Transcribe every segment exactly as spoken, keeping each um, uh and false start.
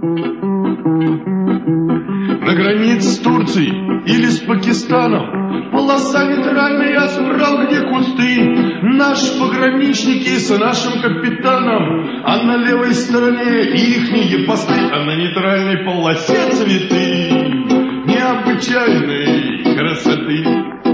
На границе с Турцией или с Пакистаном полоса нейтральная, я собрал, где кусты. Наши пограничники с нашим капитаном, а на левой стороне ихние посты, а на нейтральной полосе цветы необычайной красоты.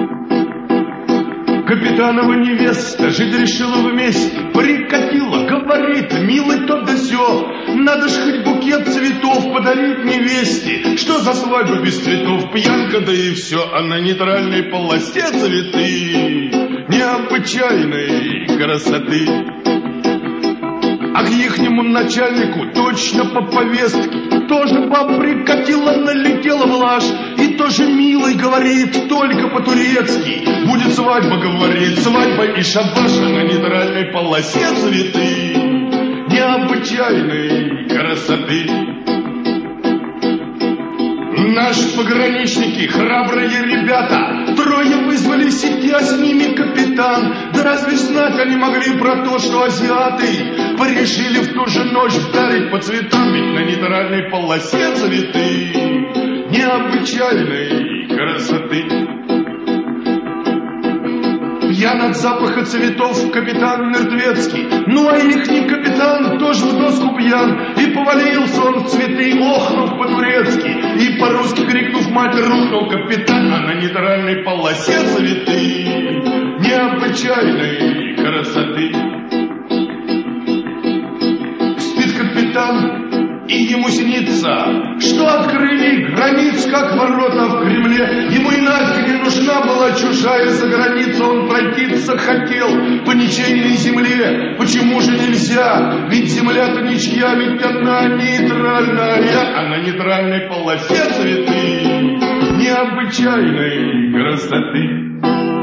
Капитанова невеста жить решила вместе, прикатила, говорит, милый, то да сё, надо ж хоть букет цветов подарить невесте. Что за свадьба без цветов, пьянка, да и все, а на нейтральной полосе цветы необычайной красоты. А к ихнему начальнику точно по повестке тоже баб прикатила, налетела в лаж. И тоже милый говорит, только по-турецки. Будет свадьба, говорит, свадьба и шабаш, а на нейтральной полосе цветы необычайной красоты. Наши пограничники, храбрые ребята, трое вызвались идти, а с ними капитан. Да разве знать они могли про то, что азиаты порешили в ту же ночь вдарить по цветам? Ведь на нейтральной полосе цветы необычайной красоты. Пьян от запаха цветов капитан Мертвецкий, ну а ихний капитан тоже в доску пьян. И повалился он в цветы, охнув по-турецки, и по-русски крикнув мать, рухнул капитан. А на нейтральной полосе цветы необычайной красоты. Спит капитан, и ему снится, что открыли границ, как ворота в Кремле. Ему и нафиг не нужна была чужая за границу, он пройтиться хотел по ничейной земле. Почему же нельзя? Ведь земля-то ничья, ведь она нейтральная, а на нейтральной полосе цветы необычайной красоты.